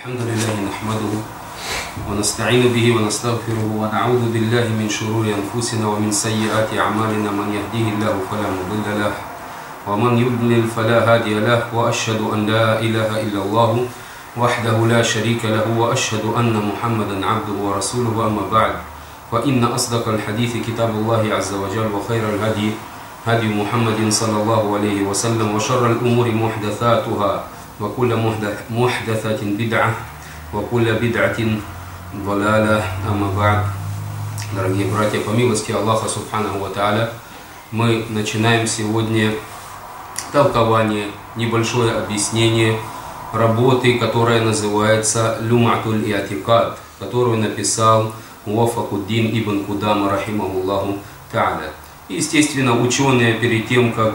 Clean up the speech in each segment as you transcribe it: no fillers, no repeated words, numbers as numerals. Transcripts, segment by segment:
الحمد لله نحمده ونستعين به ونستغفره ونعوذ بالله من شرور أنفسنا ومن سيئات أعمالنا من يهديه الله فلا مضل له ومن يضلل فلا هادي له وأشهد أن لا إله إلا الله وحده لا شريك له وأشهد أن محمدا عبده ورسوله أما بعد فإن أصدق الحديث كتاب الله عز وجل وخير الهدي هدي محمد صلى الله عليه وسلم وشر الأمور محدثاتها وكل محدثة بدعة وكل بدعة ضلالة أما بعد. Дорогие братья, по милости Аллаха Субханаху ва Тааля, мы начинаем сегодня толкование, небольшое объяснение работы, которая называется Люм'атуль И'тикад, которую написал Муаффакуддин ибн Кудама рахимахуллаху Тааля. Естественно, ученые перед тем, как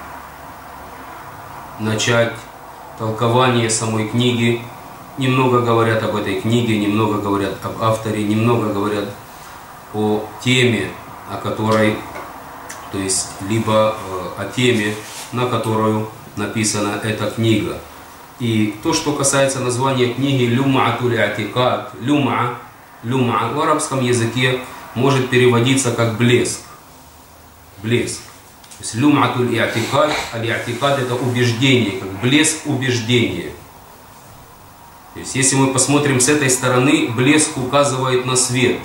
начать толкование самой книги, немного говорят об этой книге, немного говорят об авторе, немного говорят о теме, о которой, то есть либо о теме, на которую написана эта книга. И то, что касается названия книги Люм'атуль И'тикад, люм'a в арабском языке может переводиться как блеск. Блеск. То есть Люм'атуль И'тикад, аль-И'тикад это убеждение, как блеск убеждения. То есть если мы посмотрим с этой стороны, блеск указывает на свет.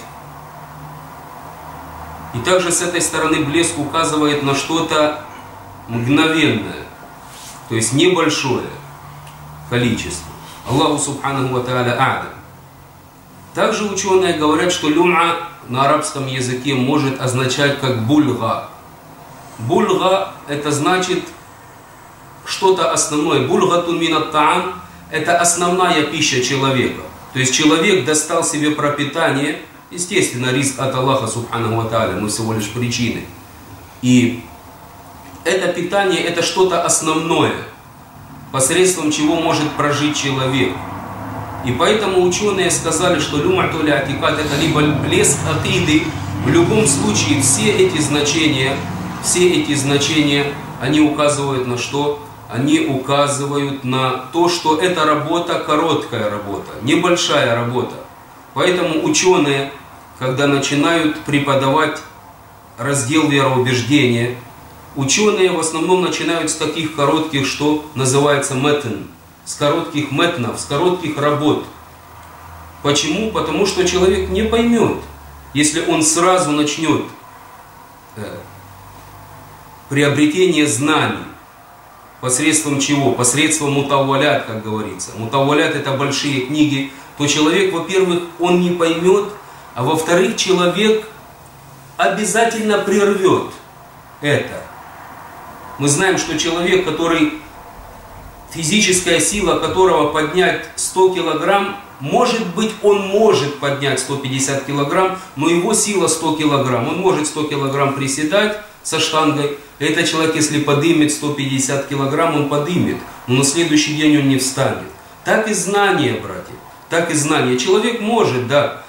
И также с этой стороны блеск указывает на что-то мгновенное, то есть небольшое количество. Аллаху Субханаху ва Тааля а'лам. Также ученые говорят, что люм'a на арабском языке может означать как бульга. Бульга это значит что-то основное. Бульгатун минат та'ам это основная пища человека. То есть человек достал себе пропитание, естественно, ризк от Аллаха Субханаху ва Тааля, мы всего лишь причины. И это питание это что-то основное, посредством чего может прожить человек. И поэтому ученые сказали, что Люм'атуль И'тикад это либо блеск акиды. В любом случае все эти значения, они указывают на что? Они указывают на то, что эта работа короткая работа, небольшая работа. Поэтому ученые, когда начинают преподавать раздел вероубеждения, ученые в основном начинают с таких коротких, что называется метн, с коротких метнов, с коротких работ. Почему? Потому что человек не поймет, если он сразу начнет приобретение знаний. Посредством чего? Посредством мутаввалят, как говорится. Мутаввалят это большие книги. То человек, во-первых, он не поймет, а во-вторых, человек обязательно прервет это. Мы знаем, что человек, который физическая сила которого поднять 100 килограмм, может быть, он может поднять 150 килограмм, но его сила 100 килограмм. Он может 100 килограмм приседать со штангой. Этот человек, если подымет 150 килограмм, он подымет, но на следующий день он не встанет. Так и знание, братья, так и знание. Человек может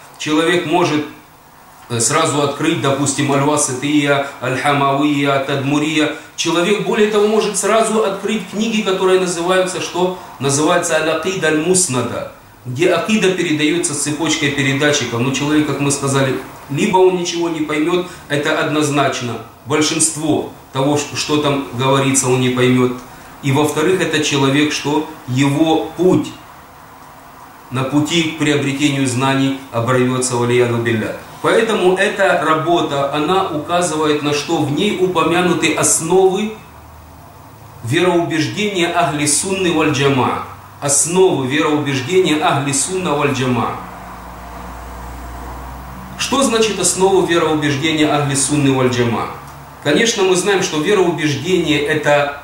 сразу открыть, допустим, Аль-Васития, Аль-Хамавия, Тадмурия. Человек, более того, может сразу открыть книги, которые называются, что? Называется Аль-Акида Аль-Муснада, где акида передается цепочкой передатчиков. Но человек, как мы сказали, либо он ничего не поймет, это однозначно. Большинство того, что там говорится, он не поймет. И во-вторых, это человек, что его путь на пути к приобретению знаний оборвется валияду билля. Поэтому эта работа, она указывает на что? В ней упомянуты основы вероубеждения Ахли Сунны валь Джамаа. Основы вероубеждения Ахли Сунна валь Джамаа. Что значит основы вероубеждения Ахли Сунны валь Джамаа? Конечно, мы знаем, что вероубеждение это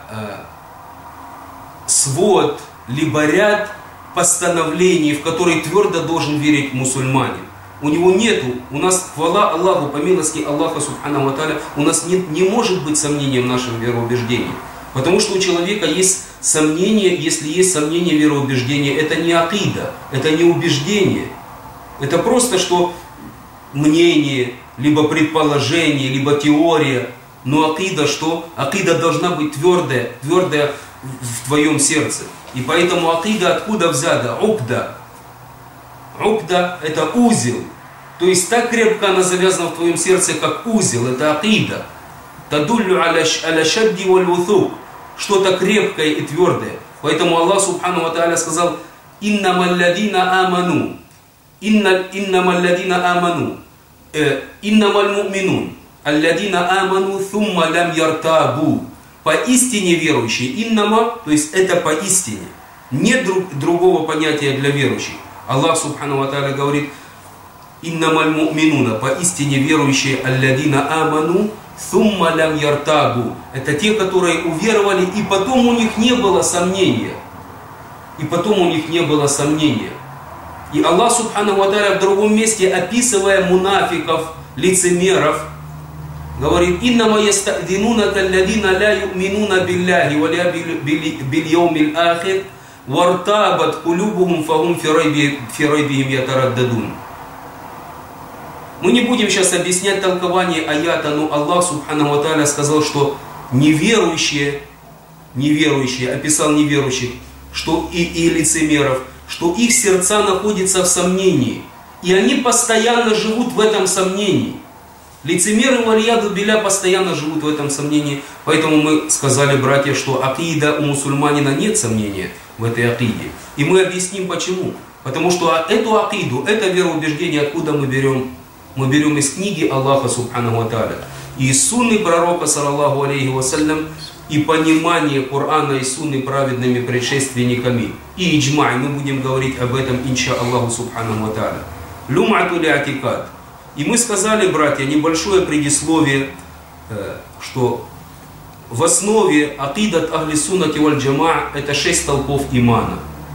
свод, либо ряд постановлений, в которые твердо должен верить мусульманин. У него нету, у нас, хвала Аллаху, по милости Аллаха Субханаху ва Тааля, у нас не может быть сомнения в нашем вероубеждении. Потому что у человека есть сомнение, если есть сомнение вероубеждения, это не акида, это не убеждение. Это просто что мнение, либо предположение, либо теория. Но акида что? Акида должна быть твердая в твоем сердце. И поэтому акида откуда взята? Укда. Укда – это узел. То есть так крепко она завязана в твоем сердце, как узел. Это акида. Тадуллю аля шадди валь вутук. Что-то крепкое и твердое. Поэтому Аллах Субхану ва Тааля сказал: «Иннамал ладина аману». Иннамал ладина аману. Иннамал му'минун. Алладина аману thumма лям яртабу. Поистине верующие. Иннама, то есть это поистине. Нет другого понятия для верующих. Аллах Субхану ва Тааля говорит: «Иннамаль му'минуна», поистине верующие, алладина аману thumма лям яртабу. Это те, которые уверовали, и потом у них не было сомнения. И потом у них не было сомнения. И Аллах Субхану ва Тааля в другом месте, описывая мунафиков, лицемеров, говорит: «Иннама ястадинунака алладина ла ю'минуна билляхи ва ля бил яумил ахир вартабат кулюбухум фахум фи райбихим ятараддадун». Мы не будем сейчас объяснять толкование аята, но Аллах Субхану ва Тааля сказал, что неверующие, описал неверующих, что и лицемеров, что их сердца находятся в сомнении, и они постоянно живут в этом сомнении. Лицемеры, вальяду биля, постоянно живут в этом сомнении. Поэтому мы сказали, братья, что акида у мусульманина нет сомнения в этой акиде. И мы объясним почему. Потому что эту акиду, это вероубеждение, откуда мы берем? Мы берем из книги Аллаха Субхану ва Тааля, и из сунны пророка, саллаллаху алейхи вассалям, и понимание Корана и сунны праведными предшественниками. И иджмай, мы будем говорить об этом, инша Аллаху Субхану ва Тааля. Люм'ату ли атикад. И мы сказали, братья, небольшое предисловие, что в основе акидат ахли суннати валь джамаа это 6 столпов имана.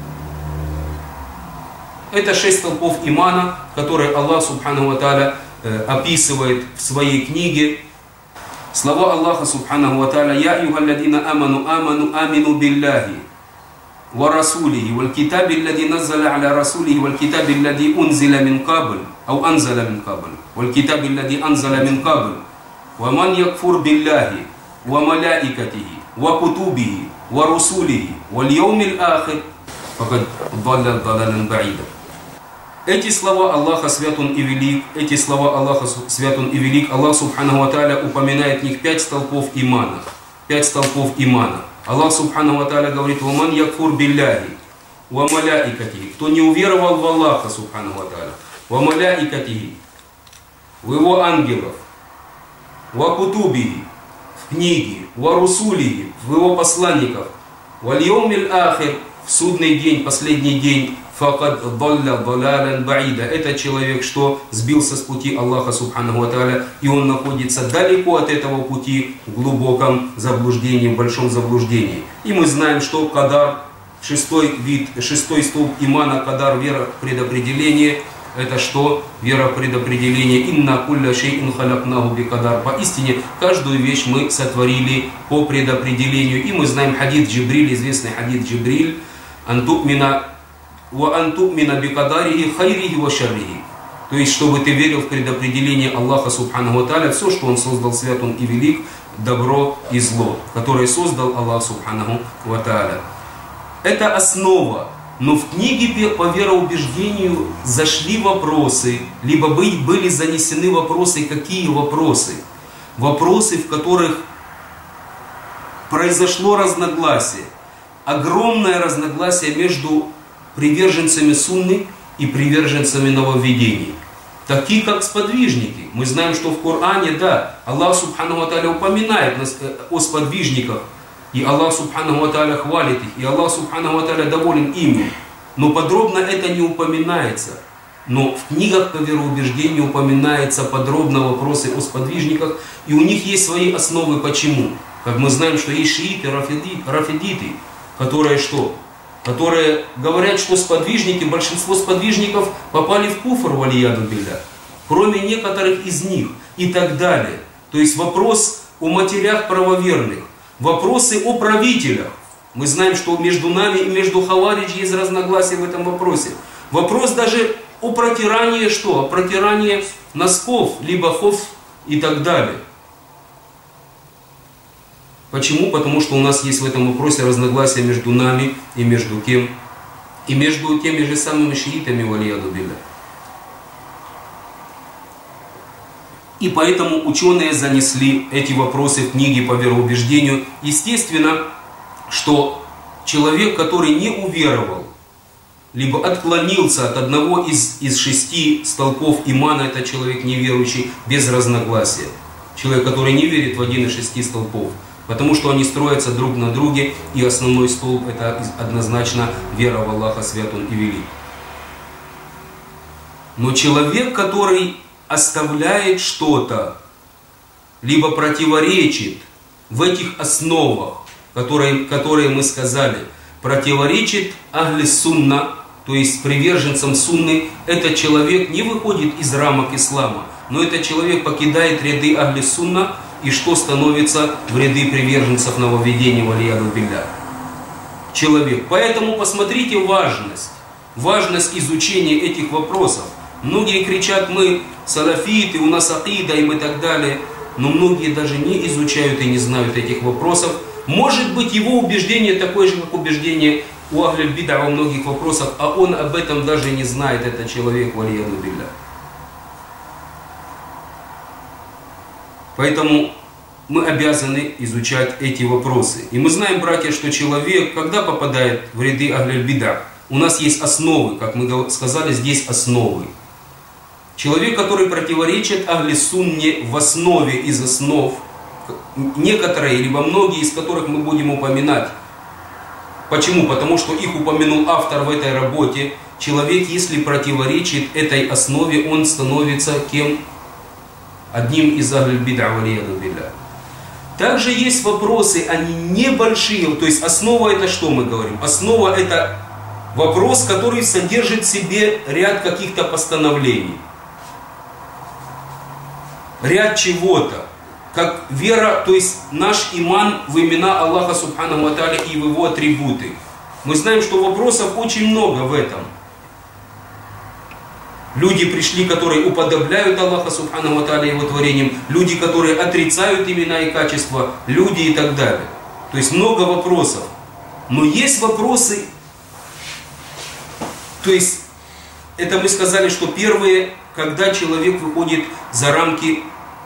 Это 6 столпов имана, которые Аллах Субхану ва Тааля описывает в своей книге. Слова Аллаха Субхану ва Тааля: «Я юхалладина амину билляхи ва расулихи валь китаби аллади наззаля аля расулихи валь китаби аллади унзиля мин кабль ау анзаля мин кабль валь китаби аллади анзаля мин кабль ва ман якфур билляхи ва малаикатихи ва кутубихи ва русулихи валь яумил ахир факад далля далалан баида». Эти слова Аллаха свят Он и велик, эти слова Аллаха свят Он и велик, Аллах Субхану ва Тааля упоминает в них 5 столпов имана. 5 столпов имана. Аллах Субхану ва Тааля говорит: «Ваман якфур билляхи ва маляикатихи». Кто не уверовал в Аллаха Субхану ва Тааля, ва маляикатихи, в Его ангелов, ва кутубихи, в книги, ва русулихи, в Его посланников, валь яумил ахир, в судный день, последний день, факад далля далалан баида. Это человек, что сбился с пути Аллаха Субхану ва Тааля, и он находится далеко от этого пути, в глубоком заблуждении, в большом заблуждении. И мы знаем, что кадар, 6-й столб имана, кадар, вера предопределение, это что? Вера предопределение. Инна кулля шейин халякнаху би кадар. Поистине, каждую вещь мы сотворили по предопределению. И мы знаем хадис Джибриль, известный хадис Джибриль: «Антукмина бикадарихи хайрихи ва шаррихи». То есть, чтобы ты верил в предопределение Аллаха Субхану ва Тааля, все, что Он создал, свят Он и велик, добро и зло, которое создал Аллах Субхану ва Тааля. Это основа. Но в книге по вероубеждению зашли вопросы, либо были занесены вопросы. Какие вопросы? Вопросы, в которых произошло разногласие. Огромное разногласие между приверженцами сунны и приверженцами нововведений. Такие как сподвижники. Мы знаем, что в Коране, да, Аллах Субхану ва Тааля упоминает о сподвижниках. И Аллах Субхану ва Тааля хвалит их. И Аллах Субхану ва Тааля доволен ими. Но подробно это не упоминается. Но в книгах по вероубеждению упоминаются подробно вопросы о сподвижниках. И у них есть свои основы. Почему? Как мы знаем, что есть шииты, рафидиты, которые что? Которые говорят, что сподвижники, большинство сподвижников попали в куфр, валияду билля, кроме некоторых из них и так далее. То есть вопрос о матерях правоверных, вопросы о правителях. Мы знаем, что между нами и между хавариджи есть разногласия в этом вопросе. Вопрос даже о протирании что? О протирании носков, либо хоф и так далее. Почему? Потому что у нас есть в этом вопросе разногласия между нами и между кем? и между теми же самыми шиитами, валияду билля. И поэтому ученые занесли эти вопросы в книги по вероубеждению. Естественно, что человек, который не уверовал, либо отклонился от одного из 6 столпов имана, это человек неверующий, без разногласия. Человек, который не верит в один из 6 столпов, потому что они строятся друг на друге, и основной столб это однозначно вера в Аллаха, свят Он и велик. Но человек, который оставляет что-то, либо противоречит в этих основах, которые мы сказали, противоречит ахли сунна, то есть приверженцам сунны, этот человек не выходит из рамок ислама, но этот человек покидает ряды ахли сунна, и что становится в ряды приверженцев нововведения, валияду билля. Человек. Поэтому посмотрите важность изучения этих вопросов. Многие кричат: мы салафиты, у нас акида и мы так далее. Но многие даже не изучают и не знают этих вопросов. Может быть, его убеждение такое же, как убеждение у ахль бида во многих вопросах, а он об этом даже не знает, этот человек, валияду билля. Поэтому мы обязаны изучать эти вопросы. И мы знаем, братья, что человек, когда попадает в ряды ахль бида, у нас есть основы, как мы сказали, здесь основы. Человек, который противоречит ахли сунне в основе из основ, некоторые, либо многие из которых мы будем упоминать. Почему? Потому что их упомянул автор в этой работе. Человек, если противоречит этой основе, он становится кем? Одним из ахль бида, валияду билля. Также есть вопросы, они небольшие. То есть основа это что мы говорим? Основа это вопрос, который содержит в себе ряд каких-то постановлений. Ряд чего-то. Как вера, то есть наш иман в имена Аллаха Субханаху ва Тааля и в его атрибуты. Мы знаем, что вопросов очень много в этом. Люди пришли, которые уподобляют Аллаха Субханаху ва Тааля его творением. Люди, которые отрицают имена и качества. Люди и так далее. То есть много вопросов. Но есть вопросы, то есть это мы сказали, что первые, когда человек выходит за рамки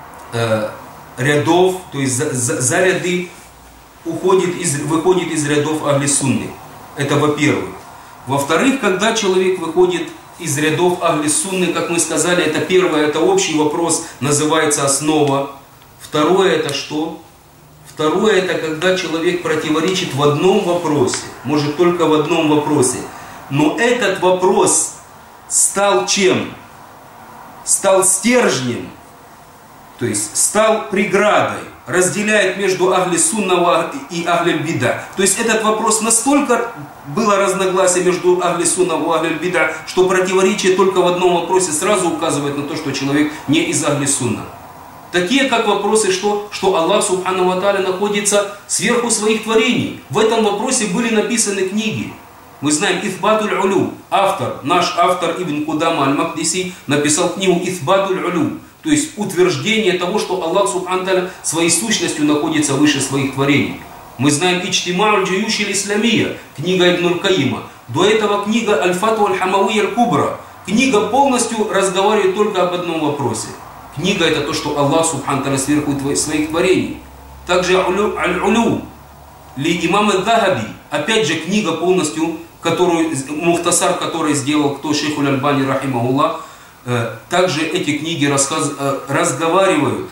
рядов, то есть за ряды выходит из рядов ахли сунны. Это во-первых. Во-вторых, когда человек выходит из рядов ахли сунны, как мы сказали, это первое, это общий вопрос, называется основа. Второе это что? Второе это когда человек противоречит в одном вопросе, может только в одном вопросе. Но этот вопрос стал чем? Стал стержнем. То есть стал преградой, разделяет между ахли сунна и ахль бида. То есть этот вопрос настолько было разногласие между ахли сунна и ахль бида, что противоречие только в одном вопросе сразу указывает на то, что человек не из ахли сунна. Такие как вопросы, что Аллах Субханаху ва Тааля находится сверху своих творений. В этом вопросе были написаны книги. Мы знаем Ифбатуль Улю. Наш автор Ибн Кудама Аль-Мақдиси написал книгу Ифбатуль Улю. То есть утверждение того, что Аллах Субханаху ва Тааля своей сущностью находится выше своих творений. Мы знаем Ичтима'уль Джуюш аль-Исламия, книга Ибн Аль-Каима. До этого книга Аль-Фатва Аль-Хамавия Аль-Кубра. Книга полностью разговаривает только об одном вопросе. Книга это то, что Аллах Субханаху ва Тааля сверху своих творений. Также Аль-Улю ли имам Аль-Дахаби. Опять же книга полностью, мухтасар, который сделал кто шейх Аль-Альбани рахимахуллах. Также эти книги разговаривают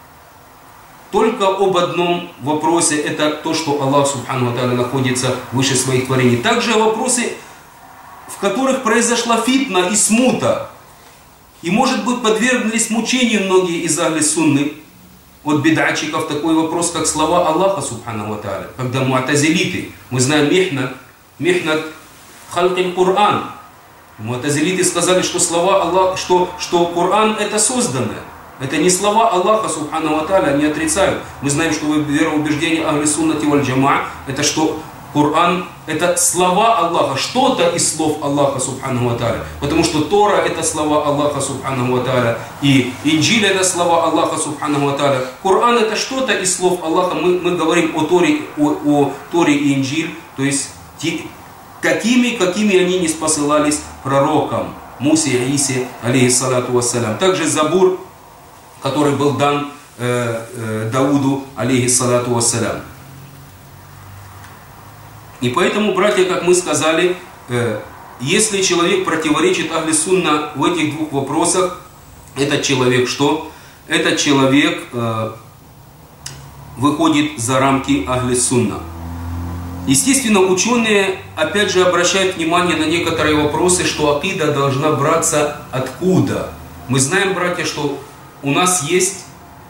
только об одном вопросе, это то, что Аллах Субханаху ва Тааля находится выше своих творений. Также вопросы, в которых произошла фитна и смута, и может быть подверглись мучению многие из ахли сунны от бид'атчиков, такой вопрос, как слова Аллаха Субханаху ва Тааля. Когда му'тазилиты, мы знаем михнат халкиль Кур'ан. Му'тазилиты сказали, что слова Аллаха, что Коран это созданное. Это не слова Аллаха Субханаху ва Тааля, они отрицают. Мы знаем, что вероубеждение ахли суннати валь джамаа, это что Коран это слова Аллаха, что-то из слов Аллаха Субханаху ва Тааля. Потому что Тора это слова Аллаха Субханаху ва Тааля, и Инджиль это слова Аллаха Субханаху ва Тааля. Коран это что-то из слов Аллаха. Мы говорим о Торе и Инджиль, то есть такими, какими они не спосылались пророкам Мусе и Исе, алейхиссалату вассалям. Также Забур, который был дан Дауду, алейхиссалату вассалям. И поэтому, братья, как мы сказали, если человек противоречит Ахли Сунна в этих двух вопросах, этот человек что? Этот человек выходит за рамки Ахли Сунна. Естественно, ученые опять же обращают внимание на некоторые вопросы, что акида должна браться откуда. Мы знаем, братья, что у нас есть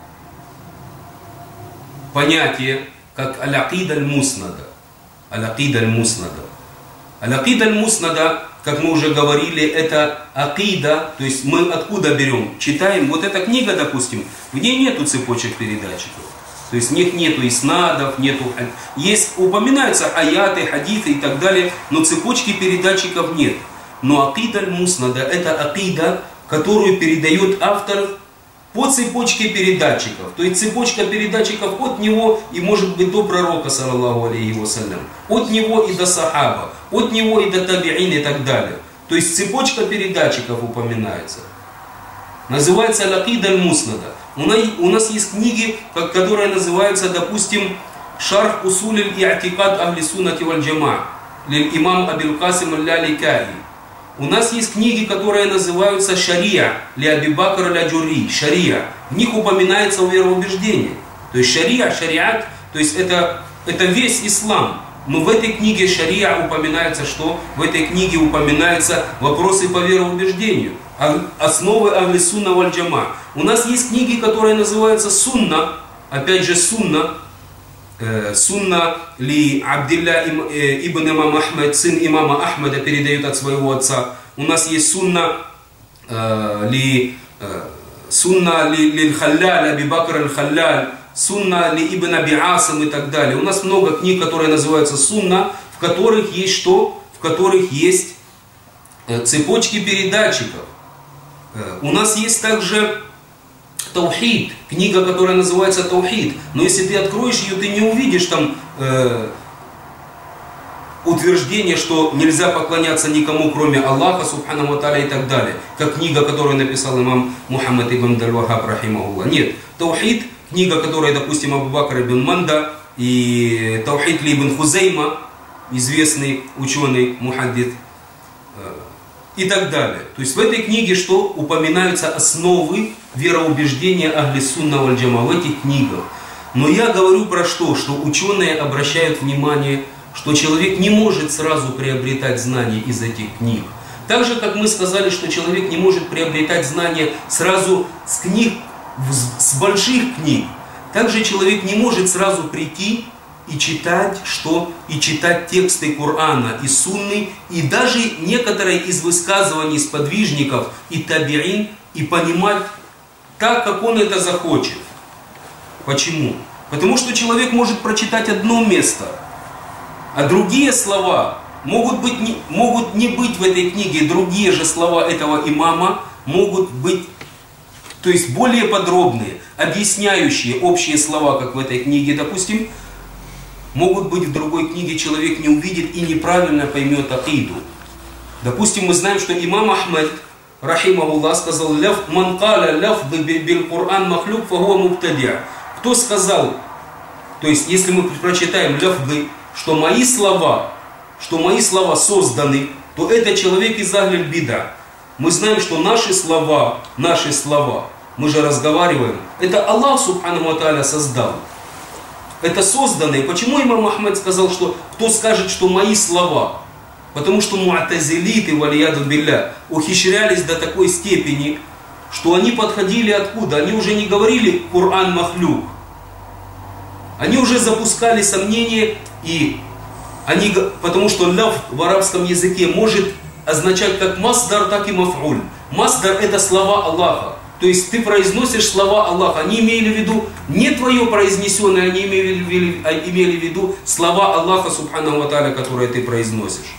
понятие, как аль-акида аль-муснада. Аль-акида аль-муснада. Аль-акида аль-муснада, как мы уже говорили, это акида, то есть мы откуда берем? Читаем, вот эта книга, допустим, в ней нету цепочек передатчиков. То есть в них нету иснадов, есть, упоминаются аяты, хадиты и так далее, но цепочки передатчиков нет. Но акида аль-муснада, это акида, которую передает автор по цепочке передатчиков. То есть цепочка передатчиков от него и может быть до пророка, саллаллаху алейхи вассалям, от него и до сахаба, от него и до табиин и так далее. То есть цепочка передатчиков упоминается. Называется аль-акида аль-муснада. У нас есть книги, которые называются, допустим, «Шарх усуль аль-и'тикад ахли суннати валь джамаа» имам Абил Касим аль-Ляликаи. У нас есть книги, которые называются «Шария» ли Аби Бакр аль-Аджури, «Шария». В них упоминается вероубеждение. То есть шариат, то есть это весь ислам. Но в этой книге «Шария» упоминается что? В этой книге упоминаются вопросы по вероубеждению. Основы Ахли Сунна валь Джама. У нас есть книги, которые называются «Сунна». Опять же «Сунна». Сунна ли Абдилля ибн имам Ахмад, сын имама Ахмада, передает от своего отца. У нас есть сунна ли Халляль, Аби Бакр аль-Халляль, сунна ли Ибн Аби Асим и так далее. У нас много книг, которые называются сунна, в которых есть что? В которых есть цепочки передатчиков. У нас есть также Таухид, книга, которая называется Таухид. Но если ты откроешь ее, ты не увидишь там утверждение, что нельзя поклоняться никому, кроме Аллаха, субхану ва тааля и так далее. Как книга, которую написал имам Мухаммад ибн Абдул-Вахаб, рахимахуллах. Нет. Таухид, книга, которая, допустим, Абу Бакр ибн Манда, и Таухид ли ибн Хузейма, известный ученый, мухаддит, и так далее. То есть в этой книге что? Упоминаются основы вероубеждения Ахли Сунна валь Джама в этих книгах. Но я говорю про что? Что ученые обращают внимание, что человек не может сразу приобретать знания из этих книг. Так же, как мы сказали, что человек не может приобретать знания сразу с книг, с больших книг. Также человек не может сразу прийти и читать что? И читать тексты Корана и Сунны, и даже некоторые из высказываний сподвижников и табиин, и понимать так, как он это захочет. Почему? Потому что человек может прочитать одно место, а другие слова могут не быть в этой книге, другие же слова этого имама могут быть, то есть более подробные, объясняющие общие слова, как в этой книге, допустим, могут быть в другой книге, человек не увидит и неправильно поймет акиду. Допустим, мы знаем, что имам Ахмад, рахимахуллах, сказал: «Ман каля ляфды бил Кур'ан махлюк фахуа мубтади'а». Кто сказал, то есть если мы прочитаем ляфды, что мои слова созданы, то это человек из ахль бида. Мы знаем, что наши слова, мы же разговариваем, это Аллах субхану ва тааля создал. Это созданные. Почему имам Ахмад сказал, что кто скажет, что мои слова? Потому что му'тазилиты, валияду билля, ухищрялись до такой степени, что они подходили откуда? Они уже не говорили Кур'ан махлюк. Они уже запускали сомнения, потому что ляф в арабском языке может означать как масдар, так и маф'уль. Масдар — это слова Аллаха. То есть ты произносишь слова Аллаха. Они имели в виду не твое произнесенное, они имели в виду слова Аллаха субхану ва тааля, которые ты произносишь.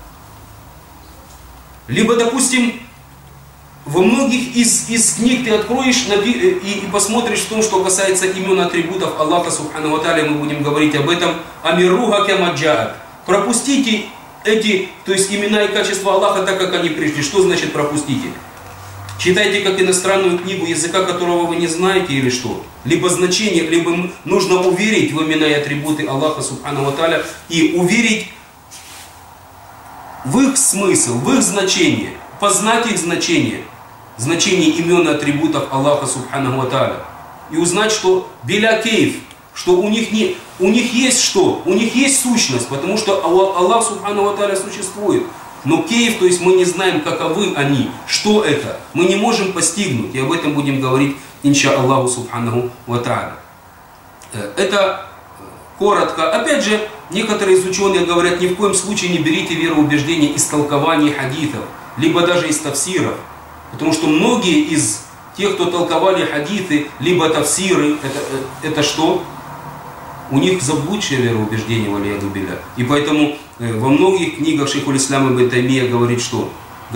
Либо, допустим, во многих из книг ты откроешь и посмотришь в том, что касается имен атрибутов Аллаха субхану ва тааля, мы будем говорить об этом. Амируха кама джаат. Пропустите то есть имена и качества Аллаха так, как они пришли. Что значит пропустите? Читайте как иностранную книгу, языка которого вы не знаете или что? Либо значение, либо нужно уверить в имена и атрибуты Аллаха Субхану ва Тааля и уверить в их смысл, в их значение, познать их значение имен и атрибутов Аллаха Субхану ва Тааля. И узнать, что биля кейф, что у них есть что? У них есть сущность, потому что Аллах Субхану ва Тааля существует. Но кейф, то есть мы не знаем, каковы они, что это, мы не можем постигнуть. И об этом будем говорить, инша Аллаху Субханаху ва Тааля. Это коротко. Опять же, некоторые из ученых говорят, ни в коем случае не берите вероубеждения из толкований хадитов, либо даже из тафсиров. Потому что многие из тех, кто толковали хадиты, либо тафсиры, это что? У них заблудшее вероубеждение, валияду билля. И поэтому во многих книгах шейх аль-Ислам ибн Таймия говорит, что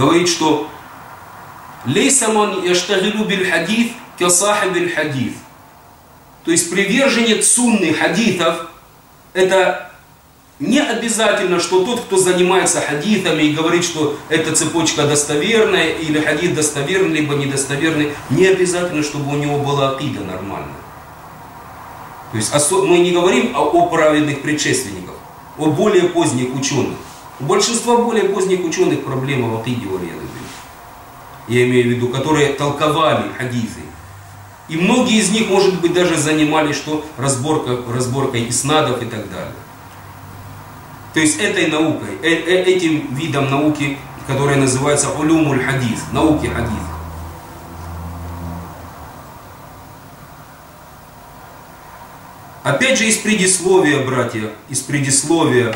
«Лейса ман яштагилу биль хадит ка сахиб биль хадит». То есть приверженец сунны хадитов, это не обязательно, что тот, кто занимается хадитами и говорит, что эта цепочка достоверная, или хадит достоверный, либо недостоверный, не обязательно, чтобы у него была акида нормальная. То есть мы не говорим о праведных предшественниках, о более поздних ученых. У большинства более поздних ученых проблема в акиде, я имею в виду, которые толковали хадисы. И многие из них, может быть, даже занимались разборкой иснадов и так далее. То есть этой наукой, этим видом науки, которая называется улюмуль хадис, науки хадис. Опять же из предисловия, братья, из предисловия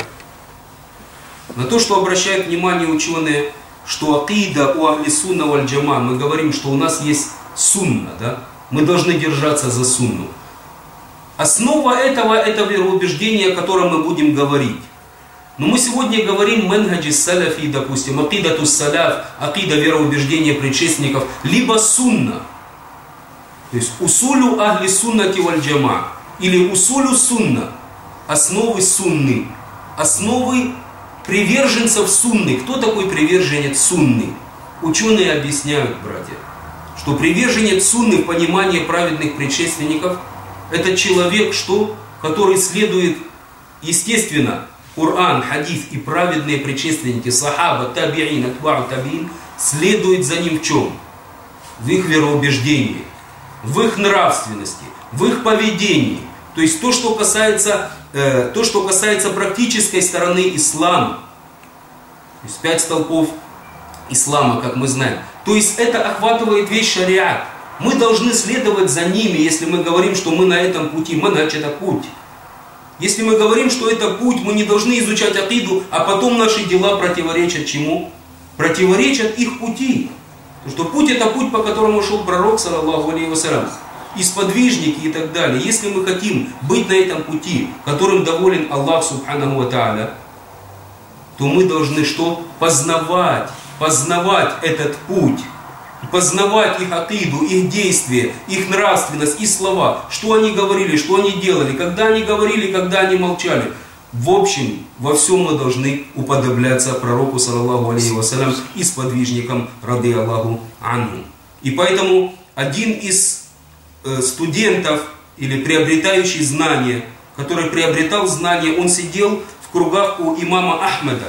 на то, что обращают внимание ученые, что акида у ахли сунна валь джама, мы говорим, что у нас есть сунна, да? Мы должны держаться за сунну. Основа этого это вероубеждение, о котором мы будем говорить. Но мы сегодня говорим манхаджи салафи, допустим, акидату салаф, акида вероубеждения предшественников, либо сунна. То есть усулю ахли суннати валь джама. Или усулю сунна, основы сунны, основы приверженцев сунны. Кто такой приверженец сунны? Ученые объясняют, братья, что приверженец сунны в понимании праведных предшественников это человек, который следует, естественно, Коран, хадис и праведные предшественники, сахаба, табиин, атбау табиин, следуют за ним в чем? В их вероубеждении, в их нравственности, в их поведении. То есть то, что касается практической стороны ислама. То есть 5 столпов ислама, как мы знаем. То есть это охватывает весь шариат. Мы должны следовать за ними, если мы говорим, что мы на этом пути. Манхадж это путь. Если мы говорим, что это путь, мы не должны изучать акиду, а потом наши дела противоречат чему? Противоречат их пути. Потому что путь это путь, по которому шел пророк, саллаллаху алейхи вассалям, и сподвижники и так далее. Если мы хотим быть на этом пути, которым доволен Аллах Субханаху ва Тааля, то мы должны что? Познавать этот путь. Познавать их акиду, их действия, их нравственность, их слова. Что они говорили, что они делали, когда они говорили, когда они молчали. В общем, во всем мы должны уподобляться пророку, саллаллаху алейхи вассалям, и сподвижникам, рады Аллаху анху. И поэтому один из студентов или приобретающий знания, который приобретал знания, он сидел в кругах у имама Ахмеда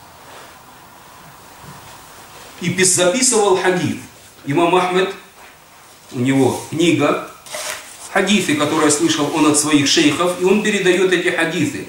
и записывал хадис. Имам Ахмед, у него книга, хадисы, которые слышал он от своих шейхов, и он передает эти хадисы.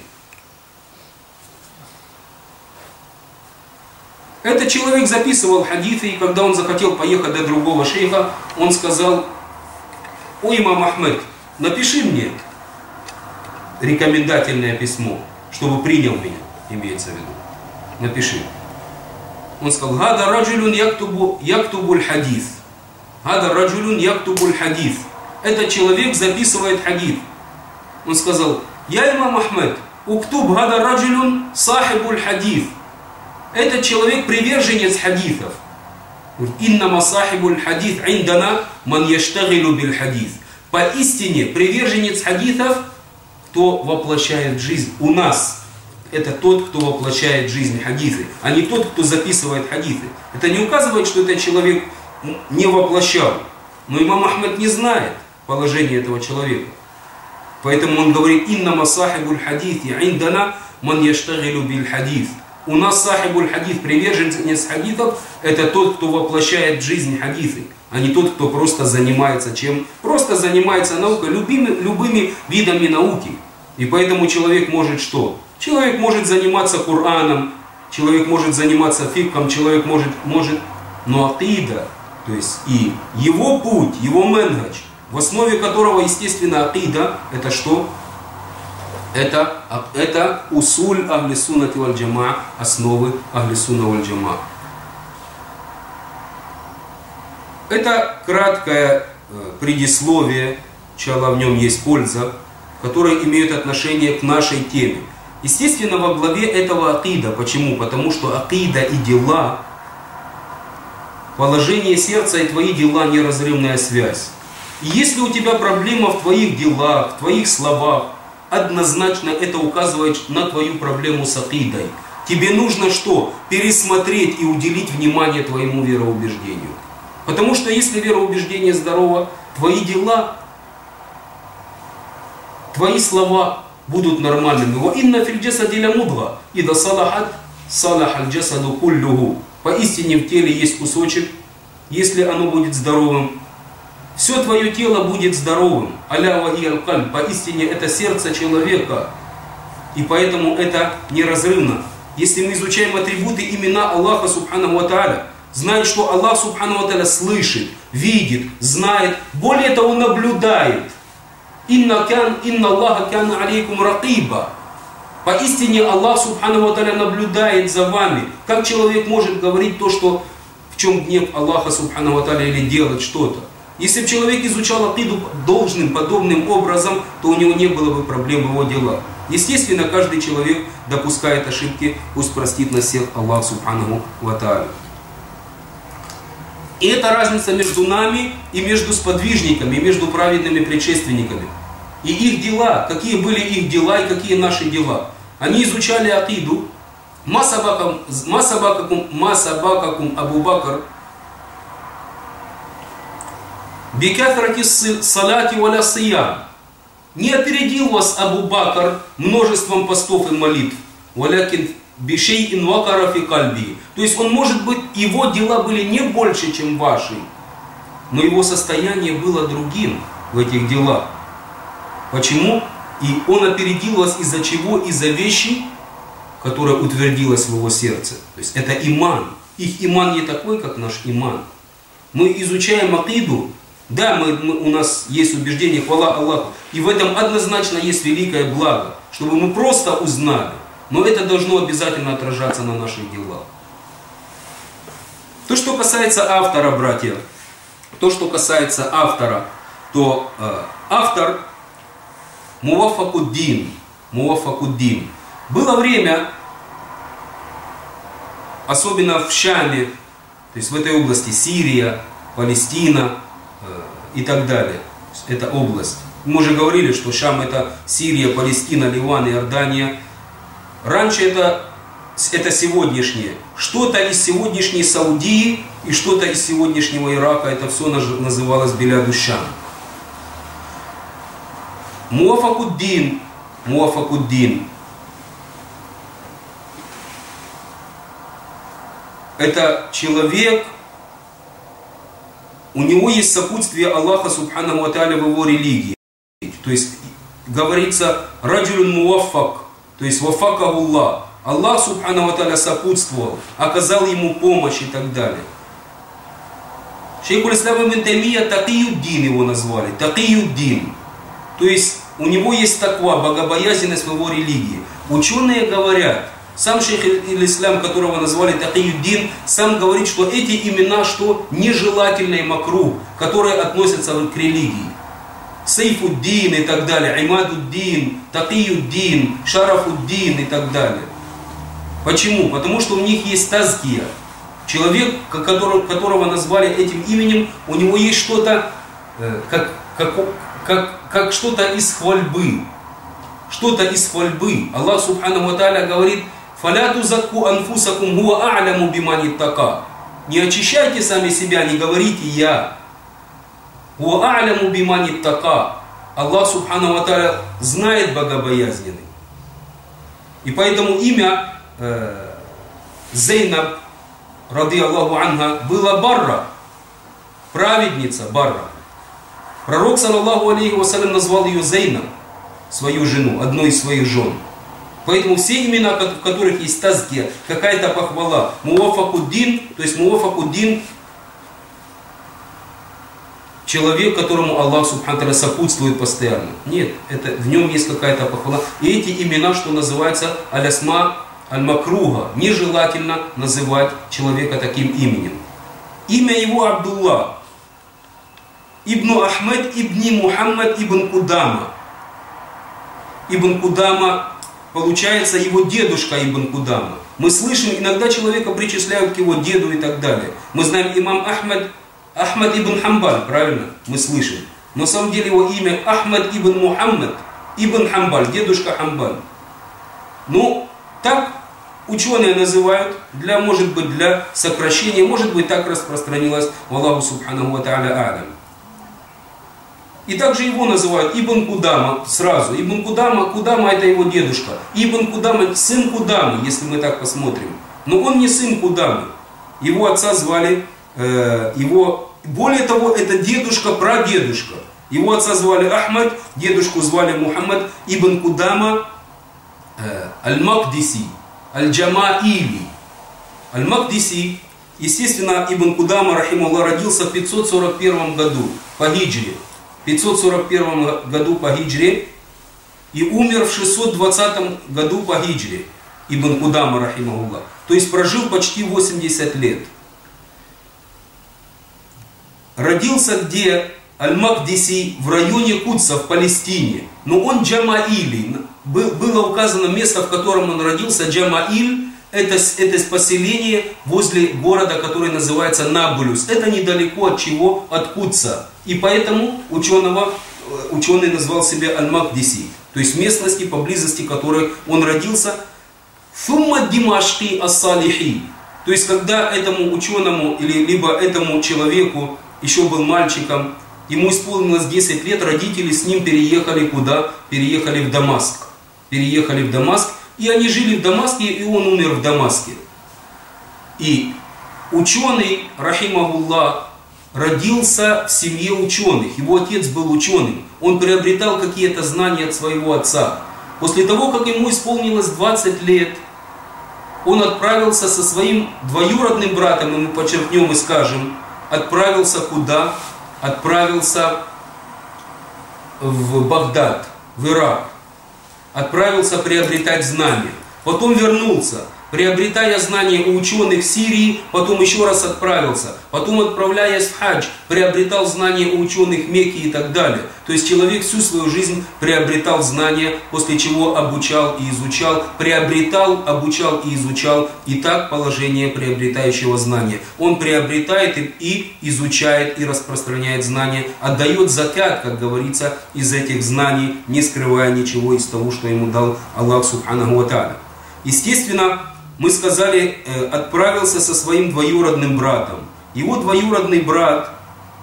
Этот человек записывал хадисы, и когда он захотел поехать до другого шейха, он сказал: «О, имам Ахмед, напиши мне рекомендательное письмо, чтобы принял меня», имеется в виду. Напиши. Он сказал: «Гада раджулюн яктубуль хадис». «Гада раджулюн яктубуль хадис». Этот человек записывает хадис. Он сказал: «Я имам Ахмед, уктуб гада раджулюн сахибуль хадис». Этот человек приверженец хадисов. «Иннама сахибуль хадис индана ман яштагилу биль хадис». Поистине приверженец хадисов, кто воплощает в жизнь у нас. это тот, кто воплощает в жизнь хадисы, а не тот, кто записывает хадисы. Это не указывает, что этот человек не воплощал. Но имам Ахмад не знает положение этого человека. Поэтому он говорит: «Иннама сахибуль хадити индана ман яштагилу биль хадис». У нас сахибуль хадис, приверженец хадисов, это тот, кто воплощает в жизнь хадисы, а не тот, кто просто занимается чем? Просто занимается наукой, любыми видами науки. И поэтому человек может что? Человек может заниматься Кораном, человек может заниматься фикхом, человек может, но акида, то есть и его путь, его менхадж, в основе которого, естественно, акида, это что? Это усуль ахли суннати валь джамаа, основы ахли сунна валь джамаа. Это краткое предисловие, иншаллах, в нем есть польза, которые имеют отношение к нашей теме. Естественно, во главе этого акида. Почему? Потому что акида и дела, положение сердца и твои дела — неразрывная связь. И если у тебя проблема в твоих делах, в твоих словах, однозначно это указывает на твою проблему с акидой. Тебе нужно что? Пересмотреть и уделить внимание твоему вероубеждению. Потому что если вероубеждение здорово, твои дела, твои слова будут нормальными. Ва инна фил джасади ля мудга, ида салахат, салахаль джасаду куллюху. Поистине в теле есть кусочек, если оно будет здоровым, все твое тело будет здоровым. Аля ва хия аль-кальб. Поистине это сердце человека. И поэтому это неразрывно. Если мы изучаем атрибуты, имена Аллаха субханаху ва тааля, знает, что Аллах субханаху ва тааля слышит, видит, знает, более того, наблюдает. Инна Аллаха кяна алейкум ракиба. Поистине Аллах субханаху ва тааля наблюдает за вами. Как человек может говорить то, что в чем гнев Аллаха субханаху ва тааля, или делать что-то? Если бы человек изучал акиду должным, подобным образом, то у него не было бы проблем в его делах. Естественно, каждый человек допускает ошибки, пусть простит нас всех Аллах субханаху ва тааля. И это разница между нами и между сподвижниками, и между праведными предшественниками. И их дела, какие были их дела и какие наши дела. Они изучали акиду. Масабакакум Абу Бакр бикафрати салати валя сиям. Не опередил вас Абу Бакр множеством постов и молитв. Валякин бишейин вакара фи кальби. То есть он, может быть, его дела были не больше, чем ваши, но его состояние было другим в этих делах. Почему? И он опередил вас из-за чего? Из-за вещи, которая утвердилась в его сердце. То есть это иман. Их иман не такой, как наш иман. Мы изучаем акиду. Да, у нас есть убеждение, хвала Аллаху. И в этом однозначно есть великое благо. Чтобы мы просто узнали. Но это должно обязательно отражаться на наших делах. То, что касается автора, братья. То, что касается автора. То автор Муваффакуддин. Было время, особенно в Шаме, то есть в этой области, Сирия, Палестина и так далее. Это область. Мы уже говорили, что Шам — это Сирия, Палестина, Ливан, Иордания. Раньше это сегодняшнее. Что-то из сегодняшней Саудии и что-то из сегодняшнего Ирака. Это все называлось Биляду Шам. Муваффакуддин. Это человек, у него есть сопутствие Аллаха субханаху ва тааля в его религии. То есть говорится раджулюн муваффак, то есть вафакахуллах. Аллах субханаху ва тааля сопутствовал, оказал ему помощь и так далее. Шейхуль ислам ибн Таймия Такийюддин его назвали. Такийюддин. То есть у него есть таква, богобоязненность в его религии. Ученые говорят, сам шейх ил-Ислам, которого назвали Такийюддин, сам говорит, что эти имена, что нежелательные макрух, которые относятся к религии. Сейфуддин и так далее, Имадуддин, Такийюддин, Шарафуддин и так далее. Почему? Потому что у них есть тазкия. Человек, которого назвали этим именем, у него есть что-то, как что-то из хвальбы. что-то из хвальбы, Аллах Субханаху ва Тааля говорит: «Фаля тузакку анфусакум хуа а'ляму биман иттака». Не очищайте сами себя, не говорите «я». «Хуа а'ляму биман иттака». Аллах Субханаху ва Тааля знает богобоязненный. И поэтому имя Зейнаб, ради Аллаху анха, было Барра, праведница Барра. Пророк, саллаллаху алейхи вассалям, назвал ее Зейнаб, свою жену, одной из своих жен. Поэтому все имена, в которых есть тазкия, какая-то похвала, Муафакуддин, то есть Муафакуддин, человек, которому Аллах Субхану ва Тааля сопутствует постоянно. Нет, это, в нем есть какая-то похвала. И эти имена, что называется, алясма аль-макруха, нежелательно называть человека таким именем. Имя его Абдулла, Ибн Ахмед, Ибн Мухаммад, Ибн Кудама. Ибн Кудама, получается, его дедушка Ибн Кудама. Мы слышим, иногда человека причисляют к его деду и так далее. Мы знаем имам Ахмад ибн Хамбаль, правильно? Мы слышим. Но на самом деле его имя Ахмад ибн Мухаммад ибн Хамбаль, дедушка Хамбаль. Ну, так ученые называют, может быть, для сокращения, может быть, так распространилось в Аллаху Субханаху ва Тааля а'лям. И также его называют Ибн Кудама сразу. Ибн Кудама это его дедушка. Ибн Кудама сын Кудамы, если мы так посмотрим. Но он не сын Кудамы. Его отца звали, более того, это дедушка, прадедушка. Его отца звали Ахмад, дедушку звали Мухаммад. Ибн Кудама Аль-Макдиси, Аль-Джамаили. Аль-Макдиси, естественно, Ибн Кудама, рахималлах, родился в 541 году по хиджре. В 541 году по хиджре и умер в 620 году по хиджре. Ибн Кудама, рахимахуллах. То есть прожил почти 80 лет. Родился где? Аль-Макдиси, в районе Кудса, в Палестине. Но он Джамаили. Было указано место, в котором он родился. Джамаиль. Это поселение возле города, который называется Набулюс. Это недалеко от чего? От Кудса. И поэтому ученый назвал себя Аль-Макдиси. То есть местности, поблизости которой он родился. Фумма Димашки ас-Салихи. То есть когда этому ученому, либо этому человеку, еще был мальчиком, ему исполнилось 10 лет, родители с ним переехали куда? Переехали в Дамаск. Переехали в Дамаск. И они жили в Дамаске, и он умер в Дамаске. И ученый, рахимахуллах, родился в семье ученых. Его отец был ученым. Он приобретал какие-то знания от своего отца. После того, как ему исполнилось 20 лет, он отправился со своим двоюродным братом, и мы подчеркнем и скажем, отправился куда? Отправился в Багдад, в Ирак. Отправился приобретать знания. Потом вернулся, приобретая знания у ученых в Сирии, потом еще раз отправился. Потом, отправляясь в хадж, приобретал знания у ученых Мекки и так далее. То есть человек всю свою жизнь приобретал знания, после чего обучал и изучал, приобретал, обучал и изучал. И так положение приобретающего знания. Он приобретает и изучает, и распространяет знания, отдает закят, как говорится, из этих знаний, не скрывая ничего из того, что ему дал Аллах Субханаху ва Тааля. Естественно, мы сказали, отправился со своим двоюродным братом. Его двоюродный брат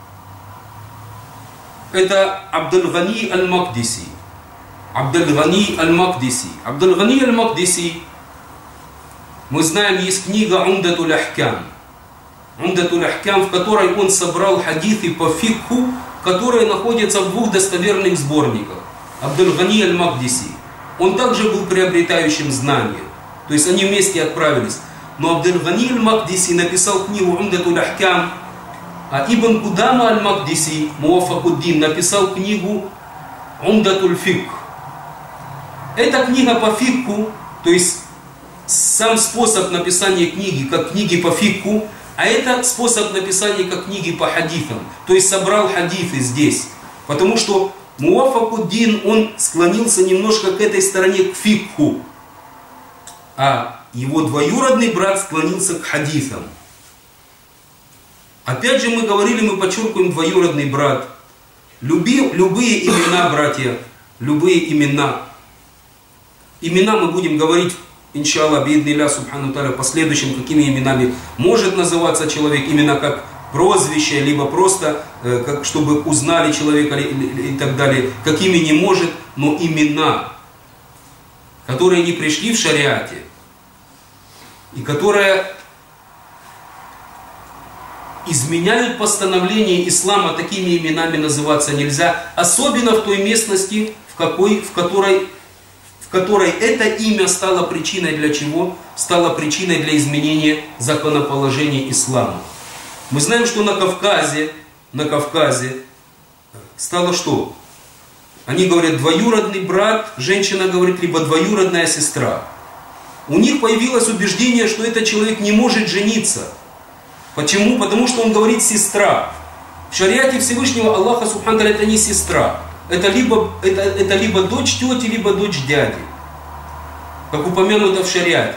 это Абдул-Гани Аль-Макдиси. Абдул-Гани Аль-Макдиси. Абдул-Гани Аль-Макдиси, мы знаем, есть книга Умдатуль Ахкам. Умдатуль Ахкам, в которой он собрал хадисы по фикху, которые находятся в 2 достоверных сборниках. Абдул-Гани Аль-Макдиси. Он также был приобретающим знания. То есть они вместе отправились. Но Абдул-Гани Аль-Макдиси написал книгу Умдатуль Ахкам, а Ибн Кудама Аль-Макдиси, Муафакуддин, написал книгу Умдатуль Фикх. Эта книга по фикху, то есть сам способ написания книги, как книги по фикху, а это способ написания как книги по хадифам. То есть собрал хадифы здесь. Потому что Муафакуддин, он склонился немножко к этой стороне, к фикху. А его двоюродный брат склонился к хадифам. Опять же мы говорили, мы подчеркиваем двоюродный брат. Любые имена, братья, любые имена, Имена мы будем говорить, иншаллах, бииднилля, субхану та'аля, в последующем, какими именами может называться человек, именно как прозвище, либо просто, как, чтобы узнали человека и так далее, какими не может, но имена, которые не пришли в шариате, и которые изменяют постановление ислама, такими именами называться нельзя, особенно в той местности, в которой это имя стало причиной для чего? Стало причиной для изменения законоположения ислама. Мы знаем, что на Кавказе стало что? Они говорят двоюродный брат, женщина говорит либо двоюродная сестра. У них появилось убеждение, что этот человек не может жениться. Почему? Потому что он говорит сестра. В шариате Всевышнего Аллаха Субхану это не сестра. Это либо дочь тети, либо дочь дяди. Как упомянуто в шариате.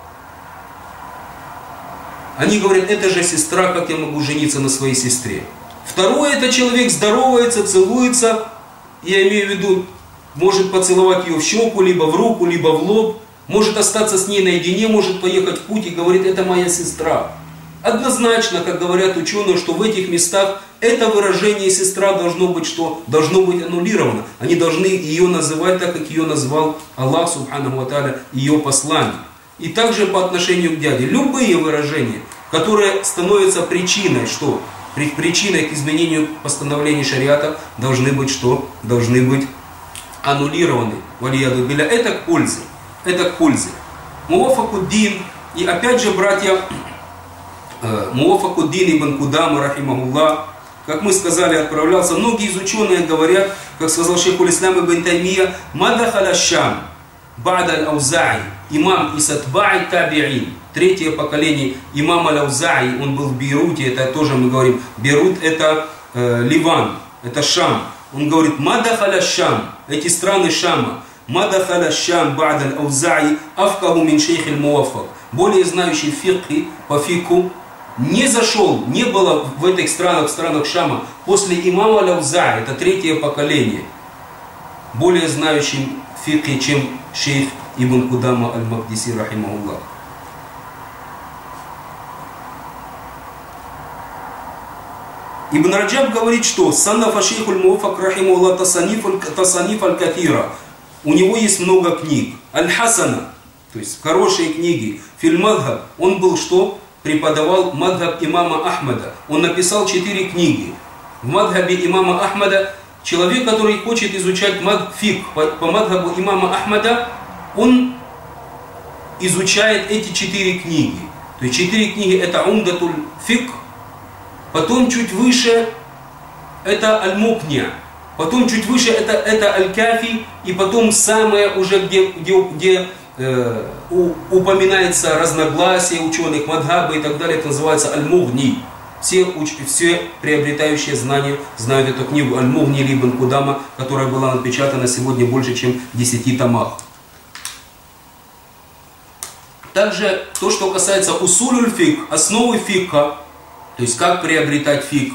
Они говорят, это же сестра, как я могу жениться на своей сестре. Второе, это человек здоровается, целуется, я имею в виду, может поцеловать ее в щеку, либо в руку, либо в лоб, может остаться с ней наедине, может поехать в путь и говорит, это моя сестра. Однозначно, как говорят ученые, что в этих местах это выражение сестра должно быть что? Должно быть аннулировано. Они должны ее называть так, как ее назвал Аллах Субханаху ва Тааля, ее посланник. И также по отношению к дяде. Любые выражения, которые становятся причиной, что? Причиной к изменению постановлений шариата, должны быть что? Должны быть аннулированы. Валияду билля. Это к пользе. Это к пользе. Муафакуддин. И опять же, братья, Муафакуддин ибн Кудама, рахимахуллах, как мы сказали, отправлялся. Многие из ученых говорят, как сказал шейх аль-Ислам ибн Таймия, «Мадахаля Шам, ба'да аль-Ауза'i, имам из атба'и таби'ин». Третье поколение имама аль-Ауза'i, он был в Бейруте, это тоже мы говорим, Бейрут это Ливан, это Шам. Он говорит, «Мадахаля Шам», эти страны Шама, «Мадахаля Шам, ба'да аль-Ауза'i, афкаху мин шейх аль-Муафак». Более знающий фикхи, по фикху, не зашел, не было в этих странах, в странах Шама, после имама аль-Ауза'i, это третье поколение, более знающим фикхи, чем шейх Ибн Кудама аль-Макдиси, рахимахуллах. Ибн Раджаб говорит, что «Саннафа шейхуль Муафак, рахимахуллах, тасаниф аль-катира». У него есть много книг. Аль-Хасана, то есть хорошие книги. Филь-Мадхаб, он был что? Преподавал Мадхаб имама Ахмада. Он написал 4 книги. В Мадхабе имама Ахмада человек, который хочет изучать фикх по Мадхабу имама Ахмада, он изучает эти 4 книги. То есть 4 книги это Умдатуль фикх, потом чуть выше это Аль-Мукня, потом чуть выше это Аль-Кафи, и потом самое уже, где упоминается разногласие ученых, мадхаба и так далее, это называется Аль-Мугни. Все приобретающие знания знают эту книгу Аль-Мугни ибн Кудама, которая была напечатана сегодня больше, чем в 10 томах. Также то, что касается усулюль фикх, основы фикха, то есть как приобретать фикх,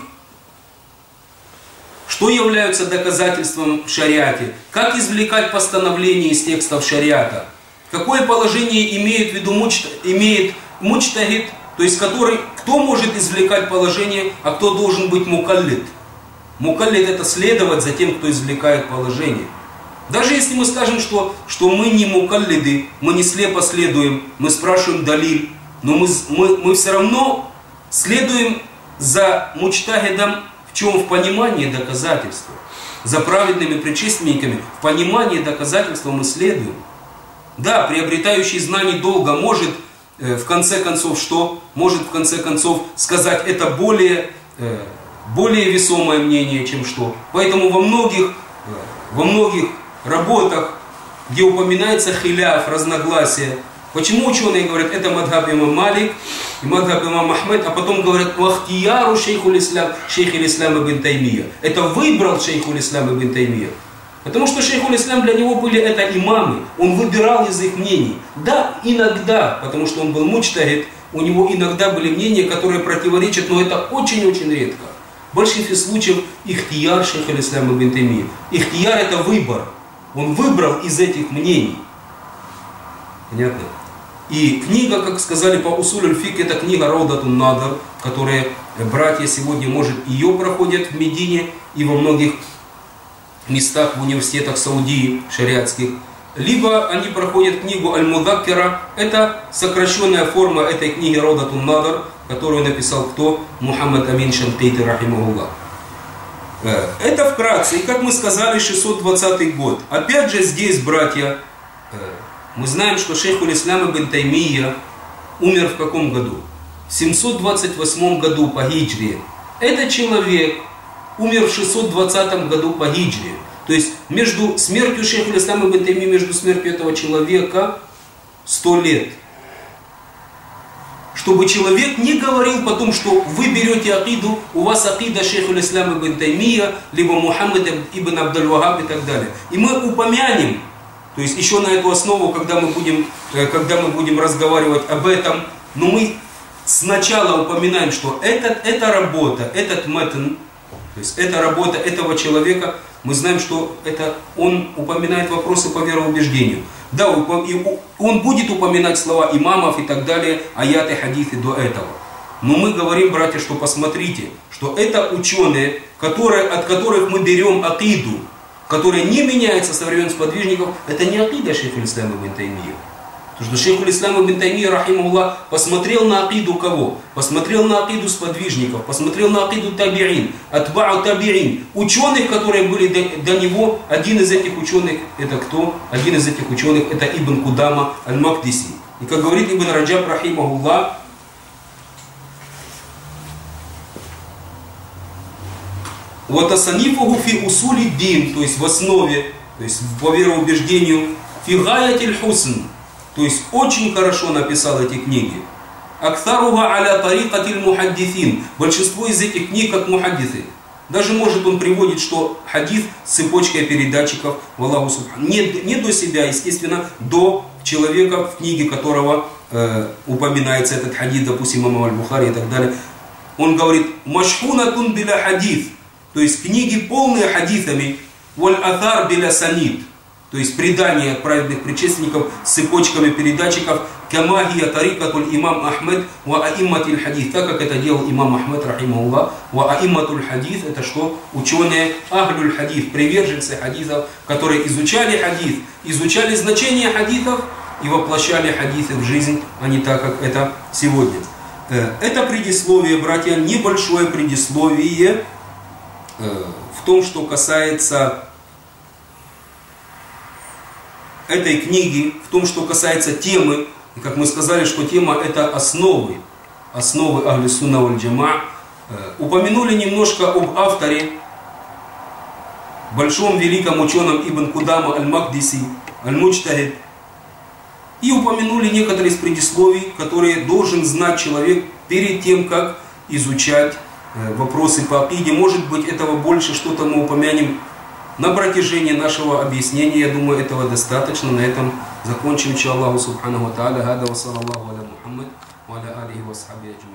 что является доказательством в шариате, как извлекать постановления из текстов шариата, какое положение имеет в виду муджтахид, то есть кто может извлекать положение, а кто должен быть мукаллид. Мукаллид это следовать за тем, кто извлекает положение. Даже если мы скажем, что мы не мукаллиды, мы не слепо следуем, мы спрашиваем далиль, но мы все равно следуем за муджтахидом в чем? В понимании доказательства. За праведными предшественниками в понимании доказательства мы следуем. Да, приобретающий знаний долго может в конце концов что? Может в конце концов сказать это более весомое мнение, чем что. Поэтому во многих работах, где упоминается хиляф, разногласия, почему ученые говорят, это мадхаб имам Малик и мадхаб имам Ахмед, а потом говорят, вахтияру шейх аль-Ислам ибн Таймия. Это выбрал шейх аль-Ислам ибн Таймия. Потому что шейх аль-Ислам для него были это имамы, он выбирал из их мнений. Да, иногда, потому что он был муджтахид, у него иногда были мнения, которые противоречат, но это очень-очень редко. В большинстве случаев ихтияр шейх аль-Ислам ибн Таймия. Ихтияр это выбор. Он выбрал из этих мнений. Понятно? И книга, как сказали по усуль аль-фик, это книга Раудатун Надр, которые братья сегодня, может, ее проходят в Медине и во многих местах в университетах Саудии, шариатских. Либо они проходят книгу Аль-Мудаккара, это сокращенная форма этой книги Раудатун Надр, которую написал кто? Мухаммад Амин Шанкейти, рахимахуллах. Это вкратце, и как мы сказали, 620 год. Опять же здесь, братья, мы знаем, что шейх аль-Ислам ибн Таймия умер в каком году? В 728 году по хиджре. Этот человек умер в 620 году по хиджре. То есть между смертью шейха аль-Ислам ибн Таймии, между смертью этого человека 100 лет. Чтобы человек не говорил потом, что вы берете акиду, у вас акида шейха аль-Ислам ибн Таймия, либо Мухаммад ибн Абдаль-Вахаб и так далее. И мы упомянем, то есть еще на эту основу, когда мы будем разговаривать об этом, но мы сначала упоминаем, что эта работа, этот метн, то есть эта работа этого человека, мы знаем, что он упоминает вопросы по вероубеждению. Да, он будет упоминать слова имамов и так далее, аяты, хадисы до этого. Но мы говорим, братья, что посмотрите, что это ученые, от которых мы берем акиду, которая не меняется со времен сподвижников, это не акида шейха аль-Ислам ибн Таймия. Потому что шейх аль-Ислам ибн Таймия, рахимахуллах, посмотрел на акиду кого? Посмотрел на акиду сподвижников, посмотрел на акиду табиин, атба'у табиин, ученых, которые были до него. Один из этих ученых, это кто? Один из этих ученых, это Ибн Кудама аль-Магдиси. И как говорит Ибн Раджаб, рахимахуллах, «Ватасанифуху фи усули дин», то есть в основе, то есть по вероубеждению, «фи гаятиль хусн», то есть очень хорошо написал эти книги. «Актаруха аля тарикатиль мухаддисин», большинство из этих книг как мухаддисы. Даже может он приводит, что хадис с цепочкой передатчиков в Аллаху Субхану. Не до себя, естественно, до человека, в книге которого упоминается этот хадис, допустим, имам аль-Бухари и так далее. Он говорит: «Машхунатун биля хадис», то есть книги полные хадисами, «Валь атар биля санид», то есть предания праведных предшественников с цепочками передатчиков, «Камахия тарикатуль имам Ахмед ва аимматиль хадис», так как это делал имам Ахмед, рахимахуллах. «Ва аимматуль хадис» — это что? Ученые ахлюль хадис, приверженцы хадисов, которые изучали хадис, изучали значение хадисов и воплощали хадисы в жизнь, а не так, как это сегодня. Это предисловие, братья, небольшое предисловие в том, что касается этой книги, в том, что касается темы. И как мы сказали, что тема — это основы Ахли Сунна валь Джамаа. Упомянули немножко об авторе, большом великом ученом Ибн Кудама аль-Магдиси, аль-Муджтахид. И упомянули некоторые из предисловий, которые должен знать человек перед тем, как изучать вопросы по акиде. Может быть, этого больше, что-то мы упомянем на протяжении нашего объяснения. Я думаю, этого достаточно. На этом закончим. Иншаллаху субханаху ва тааля. Хада ва саллаллаху аля Мухаммад ва аля алихи ва асхабихи аджмаин.